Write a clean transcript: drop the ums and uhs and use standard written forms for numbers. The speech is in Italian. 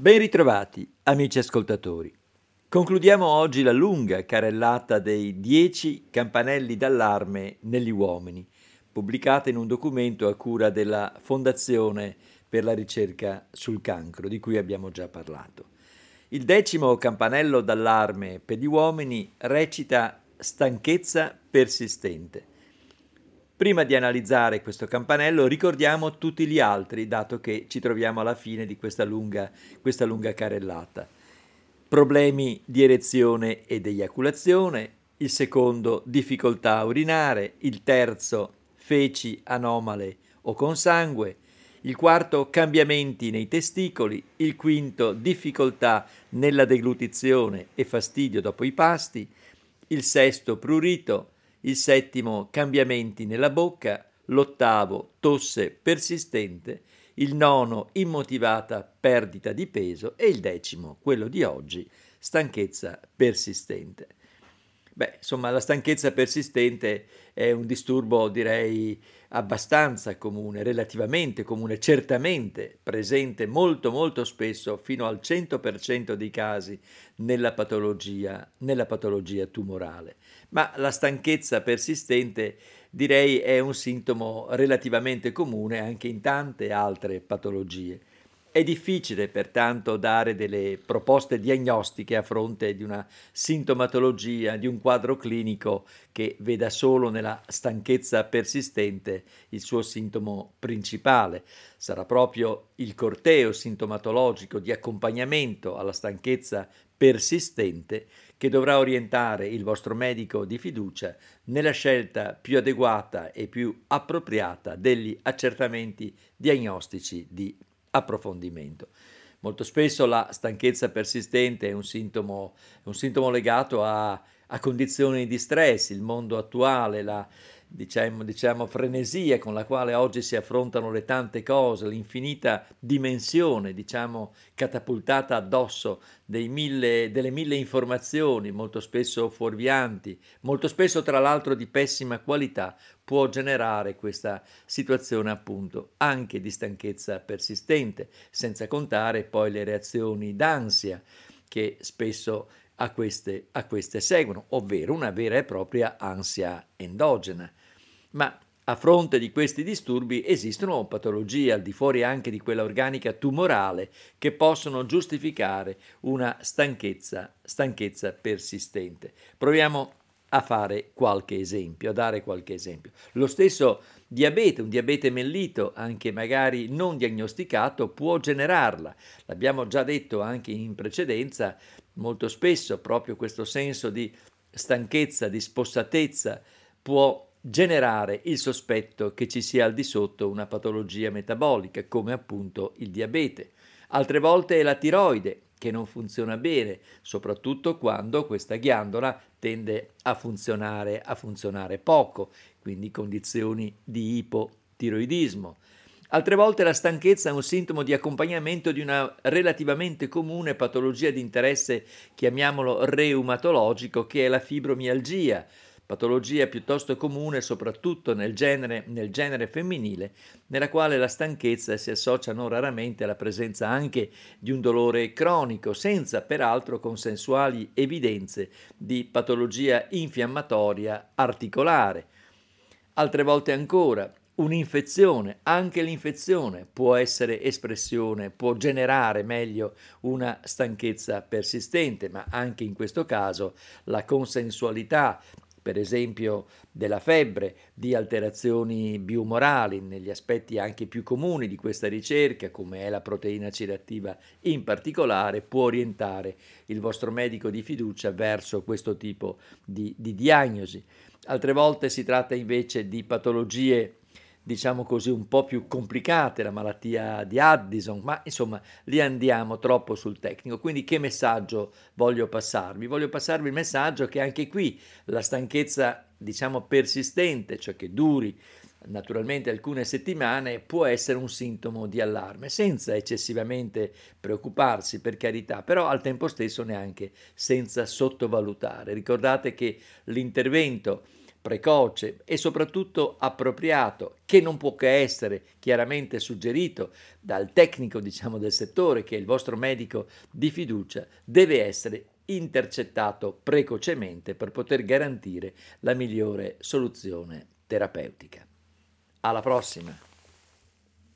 Ben ritrovati, amici ascoltatori. Concludiamo oggi la lunga carrellata dei 10 campanelli d'allarme negli uomini, pubblicata in un documento a cura della Fondazione per la ricerca sul cancro, di cui abbiamo già parlato. Il 10° campanello d'allarme per gli uomini recita stanchezza persistente. Prima di analizzare questo campanello ricordiamo tutti gli altri, dato che ci troviamo alla fine di questa lunga carrellata. Problemi di erezione ed eiaculazione, il secondo difficoltà urinare, il terzo feci anomale o con sangue, il quarto cambiamenti nei testicoli, il quinto difficoltà nella deglutizione e fastidio dopo i pasti, il sesto prurito, il settimo cambiamenti nella bocca, l'ottavo tosse persistente, il nono immotivata perdita di peso e il 10°, quello di oggi, stanchezza persistente. Insomma, la stanchezza persistente è un disturbo, direi, abbastanza comune, relativamente comune, certamente presente molto spesso, fino al 100% dei casi, nella patologia tumorale. Ma la stanchezza persistente, direi, è un sintomo relativamente comune anche in tante altre patologie. È difficile pertanto dare delle proposte diagnostiche a fronte di una sintomatologia, di un quadro clinico che veda solo nella stanchezza persistente il suo sintomo principale. Sarà proprio il corteo sintomatologico di accompagnamento alla stanchezza persistente che dovrà orientare il vostro medico di fiducia nella scelta più adeguata e più appropriata degli accertamenti diagnostici di approfondimento. Molto spesso la stanchezza persistente è un sintomo legato a condizioni di stress, il mondo attuale, la frenesia con la quale oggi si affrontano le tante cose, l'infinita dimensione, catapultata addosso delle 1000 informazioni, molto spesso fuorvianti, molto spesso tra l'altro di pessima qualità, può generare questa situazione appunto anche di stanchezza persistente, senza contare poi le reazioni d'ansia che spesso a queste seguono, ovvero una vera e propria ansia endogena. Ma a fronte di questi disturbi esistono patologie al di fuori anche di quella organica tumorale che possono giustificare una stanchezza persistente. Proviamo a dare qualche esempio. Lo stesso diabete, un diabete mellito, anche magari non diagnosticato, può generarla. L'abbiamo già detto anche in precedenza, molto spesso proprio questo senso di stanchezza, di spossatezza può generare il sospetto che ci sia al di sotto una patologia metabolica, come appunto il diabete. Altre volte è la tiroide che non funziona bene, soprattutto quando questa ghiandola tende a funzionare poco, quindi condizioni di ipotiroidismo. Altre volte la stanchezza è un sintomo di accompagnamento di una relativamente comune patologia di interesse, chiamiamolo reumatologico, che è la fibromialgia, patologia piuttosto comune soprattutto nel genere femminile, nella quale la stanchezza si associa non raramente alla presenza anche di un dolore cronico, senza peraltro consensuali evidenze di patologia infiammatoria articolare. Altre volte ancora un'infezione, anche l'infezione può essere espressione, può generare meglio una stanchezza persistente, ma anche in questo caso la consensualità, per esempio della febbre, di alterazioni biumorali negli aspetti anche più comuni di questa ricerca, come è la proteina C reattiva in particolare, può orientare il vostro medico di fiducia verso questo tipo di diagnosi. Altre volte si tratta invece di patologie un po' più complicate, la malattia di Addison, ma insomma lì andiamo troppo sul tecnico. Quindi che messaggio voglio passarvi? Voglio passarvi il messaggio che anche qui la stanchezza persistente, cioè che duri naturalmente alcune settimane, può essere un sintomo di allarme, senza eccessivamente preoccuparsi, per carità, però al tempo stesso neanche senza sottovalutare. Ricordate che l'intervento precoce e soprattutto appropriato, che non può che essere chiaramente suggerito dal tecnico, diciamo, del settore, che è il vostro medico di fiducia, deve essere intercettato precocemente per poter garantire la migliore soluzione terapeutica. Alla prossima!